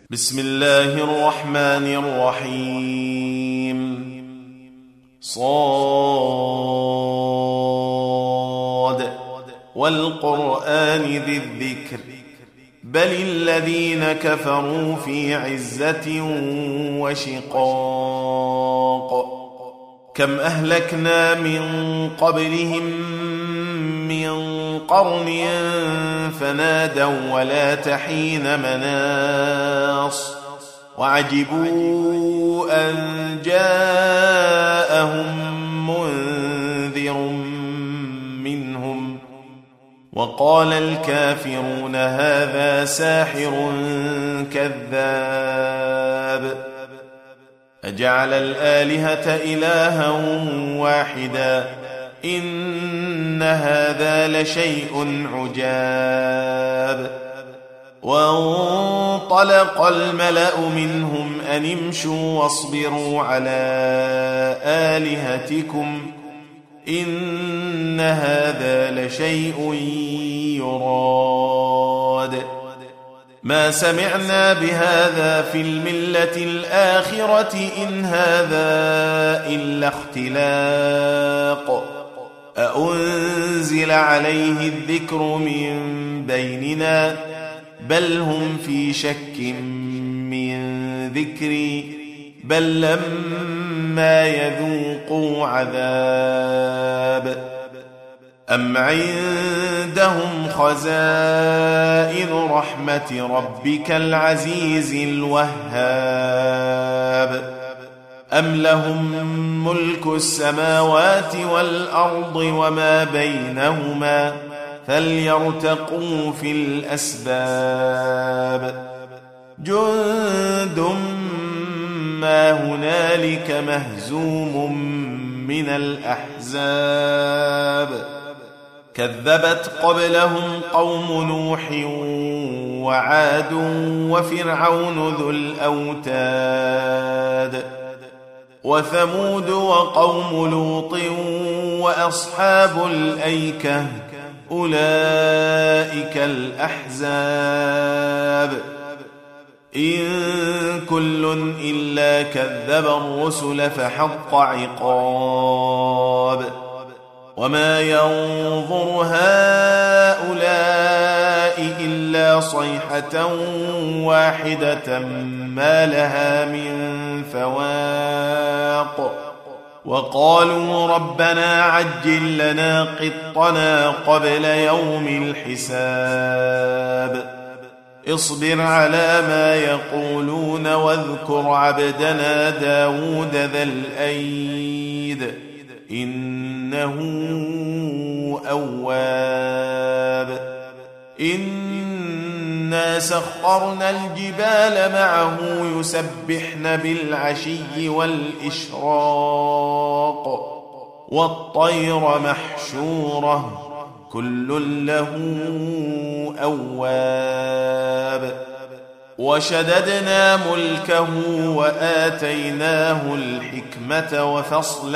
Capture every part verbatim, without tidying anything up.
بسم الله الرحمن الرحيم. صاد والقرآن ذي الذكر بل الذين كفروا في عزة وشقاق كم أهلكنا من قبلهم من قرن فنادوا ولا تحين مناص وعجبوا أن جاءهم منذر منهم وقال الكافرون هذا ساحر كذاب أجعل الآلهة إلها واحدا إن هذا لشيء عجاب وانطلق الملأ منهم أن امشوا واصبروا على آلهتكم إن هذا لشيء يراد ما سمعنا بهذا في الملة الآخرة إن هذا إلا اختلاق أأنزل عليه الذكر من بيننا بل هم في شك من ذكري بل لما يذوقوا عذاب أم عندهم خزائن رحمة ربك العزيز الوهاب أم لهم ملك السماوات والأرض وما بينهما فليرتقوا في الأسباب جند ما هنالك مهزوم من الأحزاب كذبت قبلهم قوم نوح وعاد وفرعون ذو الأوتاد وثمود وقوم لوط وأصحاب الأيكة أولئك الأحزاب إن كل إلا كذب الرسل فحق عقاب وما ينظر هؤلاء إلا صيحة واحدة ما لها من فواق وقالوا ربنا عجل لنا قطنا قبل يوم الحساب اصبر على ما يقولون واذكر عبدنا داود ذا الأيد إنه أواب إنا سخرنا الجبال معه يسبحن بالعشي والإشراق والطير محشورة كل له أواب وشددنا ملكه وآتيناه الحكمة وفصل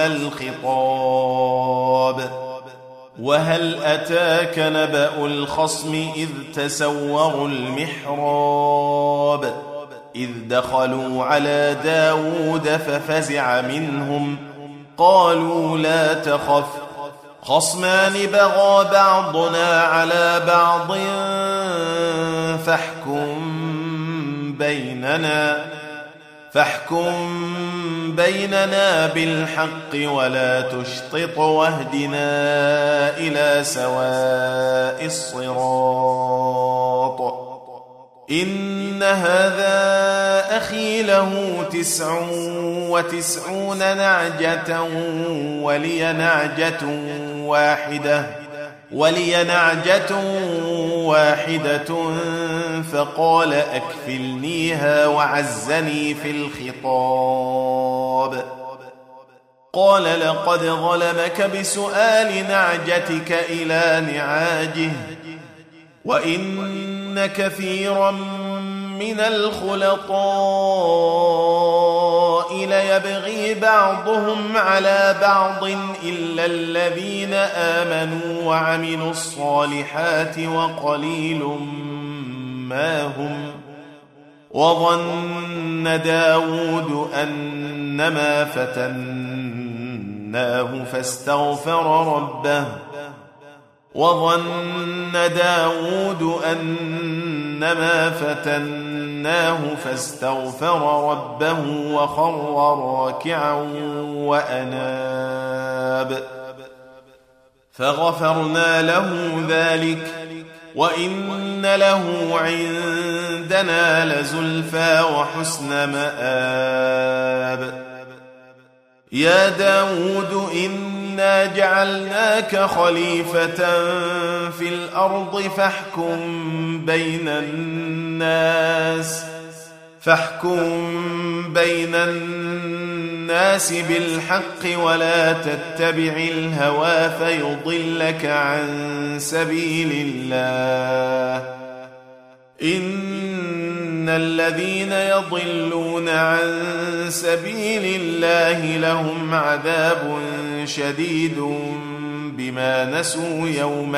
الخطاب وهل أتاك نبأ الخصم إذ تسوروا المحراب إذ دخلوا على داود ففزع منهم قالوا لا تخف خصمان بغى بعضنا على بعض فاحكم بيننا فاحكم بيننا بالحق ولا تشطط واهدنا إلى سواء الصراط إن هذا أخي له تسع وتسعون نعجة ولي نعجة واحدة ولي نعجة واحدة فقال أكفلنيها وعزني في الخطاب قال لقد ظلمك بسؤال نعجتك إلى نعاجه وإن كثيرا من الخلطاء ليبغي بعضهم على بعض إلا الذين آمنوا وعملوا الصالحات وقليل ما هم وظن داود أنما فتناه فاستغفر ربه وظن داود أنما فتناه فاستغفر ربه وخر راكعا وأناب فغفرنا له ذلك وإن له عندنا لزلفى وحسن مآب يا داود إنا جعلناك خليفة في الأرض فاحكم بين الناس فاحكم بين الناس بالحق ولا تتبع الهوى فيضلك عن سبيل الله إن الذين يضلون عن سبيل الله لهم عذاب شديد بما نسوا يوم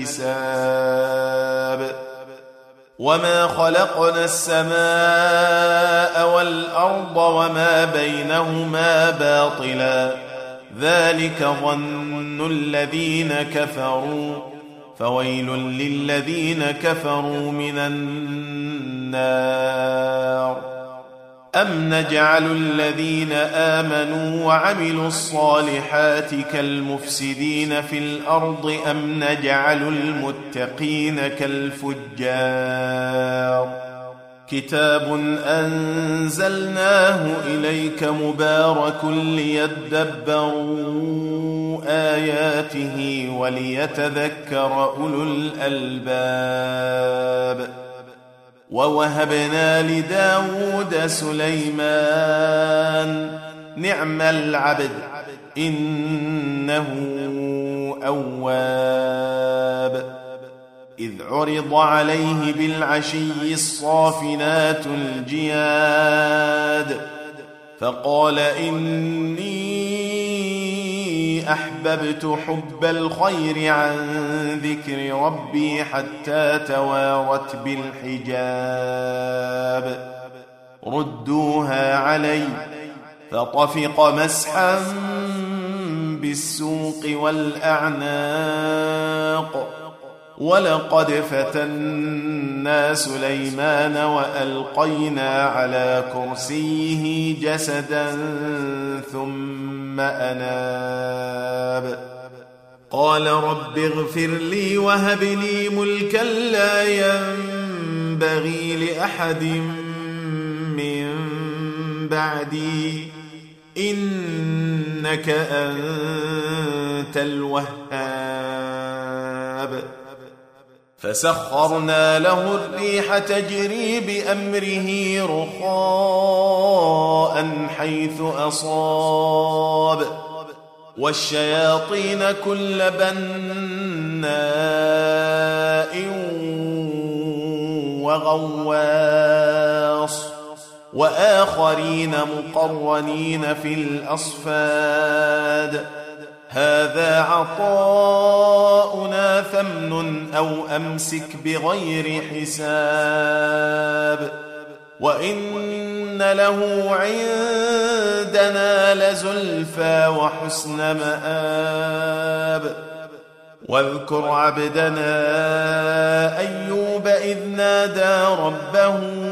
الحساب وما خلقنا السماء والأرض وما بينهما باطلا ذلك ظن الذين كفروا فويل للذين كفروا من النار أم نجعل الذين آمنوا وعملوا الصالحات كالمفسدين في الأرض أم نجعل المتقين كالفجار كتاب أنزلناه إليك مبارك ليدبروا آياته وليتذكر أولو الألباب ووهبنا لداود سليمان نعم العبد إنه أواب إذ عرض عليه بالعشي الصافنات الجياد فقال إني أحببت حب الخير عن ذكر ربي حتى توارت بالحجاب ردوها علي فطفق مسحا بالسوق والأعناق ولقد فتنا سليمان وألقينا على كرسيه جسدا ثم أناب قال رب اغفر لي وهب لي ملكا لا ينبغي لأحد من بعدي إنك أنت الوهاب فسخرنا له الريح تجري بأمره رخاء حيث أصاب والشياطين كل بناء وغواص وآخرين مقرنين في الأصفاد هذا عطاؤنا فامنن أو أمسك بغير حساب وإن له عندنا لزلفى وحسن مآب واذكر عبدنا أيوب إذ نادى ربه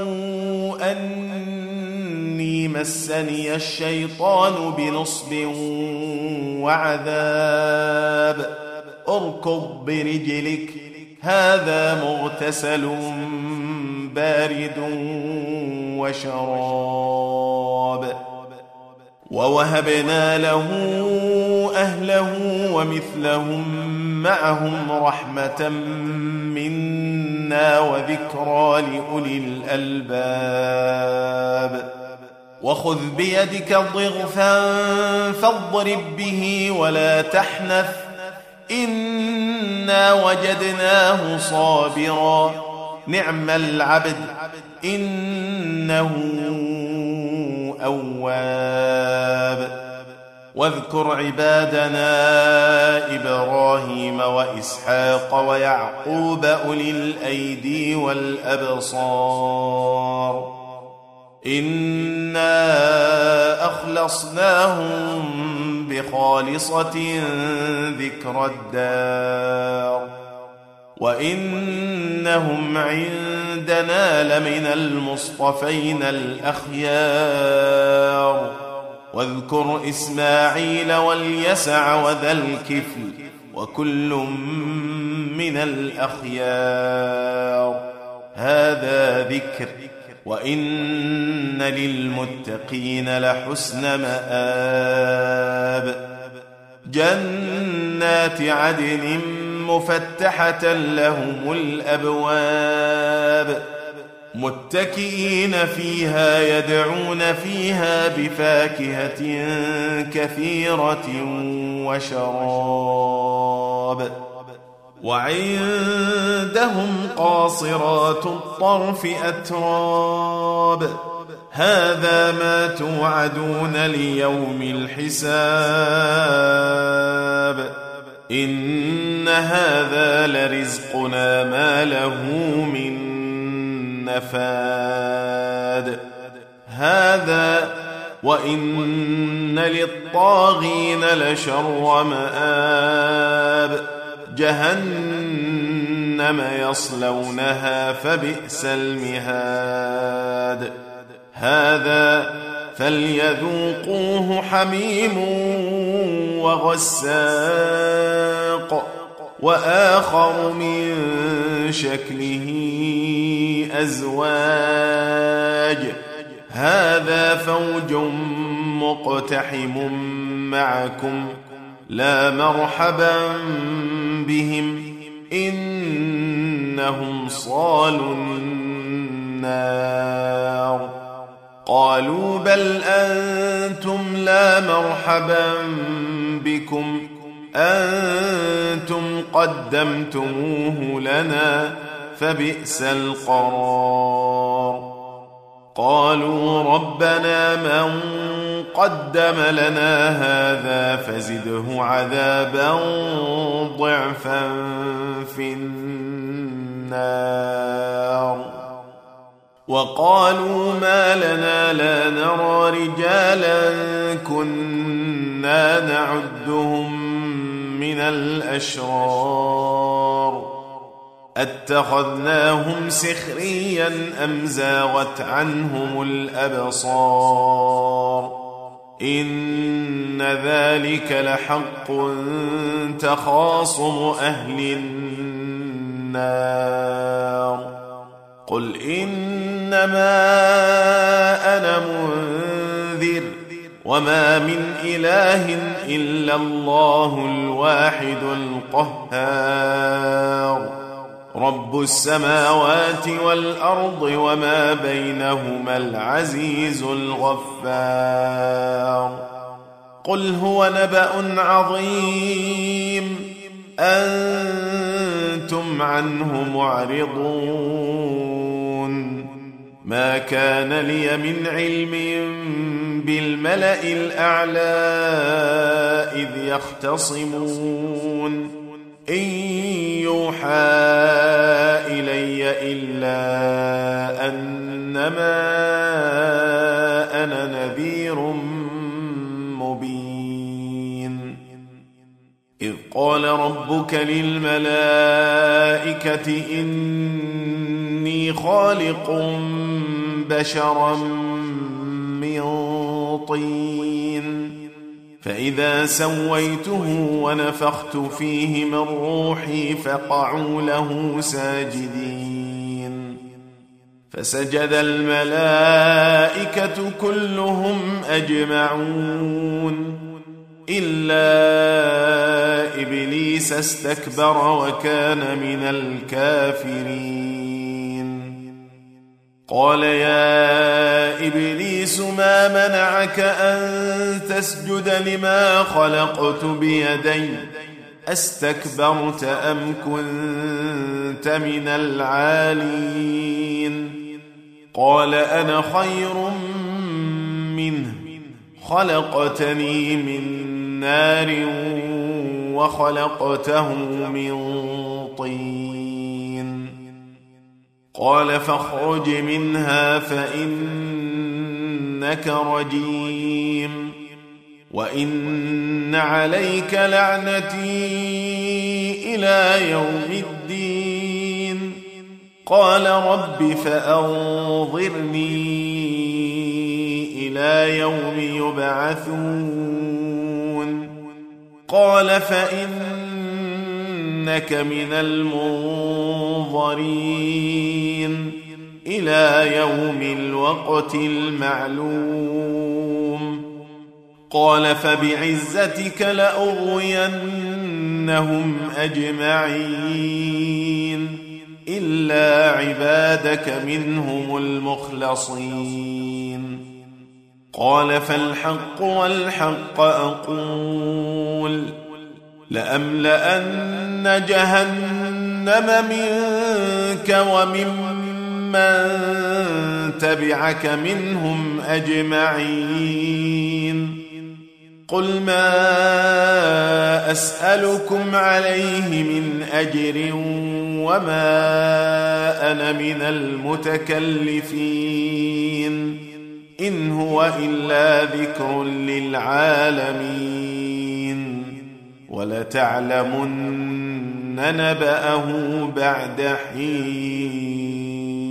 أني مسني الشيطان بنصب وعذاب اركض برجلك هذا مغتسل بارد وشراب ووهبنا له أهله ومثلهم معهم رحمة منا وذكرى لأولي الألباب وخذ بيدك ضغثا فاضرب به ولا تحنث إنا وجدناه صابرا نعم العبد إنه أواب واذكر عبادنا إبراهيم وإسحاق ويعقوب أولي الأيدي والأبصار إنا أخلصناهم بخالصة ذكر الدار وإنهم عندنا لمن المصطفين الأخيار واذكر إسماعيل واليسع وذا الكفل وكل من الأخيار هذا ذكر وإن للمتقين لحسن مآب جنات عدن مفتحة لهم الأبواب متكئين فيها يدعون فيها بفاكهة كثيرة وشراب وعندهم قاصرات الطرف أتراب هذا ما توعدون ليوم الحساب إن هذا لرزقنا ما له من نفاد هذا وإن للطاغين لشر مآب جهنم يصلونها فبئس المهاد هذا فليذوقوه حميم وغساق وآخر من شكله أزواج هذا فوج مقتحم معكم لا مرحبا بهم إنهم صالوا النار قالوا بل أنتم لا مرحبا بكم أنتم قدمتموه لنا فبئس القرار قالوا ربنا من قدم لنا هذا فزده عذابا ضعفا في النار وقالوا ما لنا لا نرى رجالا كنا نعدهم من الأشرار أتخذناهم سخريا أم زاغت عنهم الأبصار إن ذلك لحق تخاصم أهل النار قل إنما أنا منذر وما من إله إلا الله الواحد القهار رب السماوات والأرض وما بينهما العزيز الغفار قل هو نبأ عظيم أنتم عنه معرضون ما كان لي من علم بالملأ الأعلى إذ يختصمون إن يوحى إلي إلا أنما أنا نذير مبين إذ قال ربك للملائكة إني خالق بشرا من طين فإذا سويته ونفخت فيه من روحي فقعوا له ساجدين فسجد الملائكة كلهم أجمعون إلا إبليس استكبر وكان من الكافرين قال يا إبليس ما منعك أن تسجد لما خلقت بيدي أستكبرت أم كنت من العالين قال أنا خير منه خلقتني من نار وخلقته من طين قال فاخرج منها فإنك رجيم وإن عليك لعنتي إلى يوم الدين قال رب فأنظرني إلى يوم يبعثون قال فإنك من المنظرين إلى يوم الوقت المعلوم قال فبعزتك لأغوينهم أجمعين إلا عبادك منهم المخلصين قال فالحق والحق أقول لأملأن جهنم منك وممن تبعك منهم أجمعين قل ما أسألكم عليه من أجر وما أنا من المتكلفين إن هو إلا ذكر للعالمين ولتعلمن نبأه بعد حين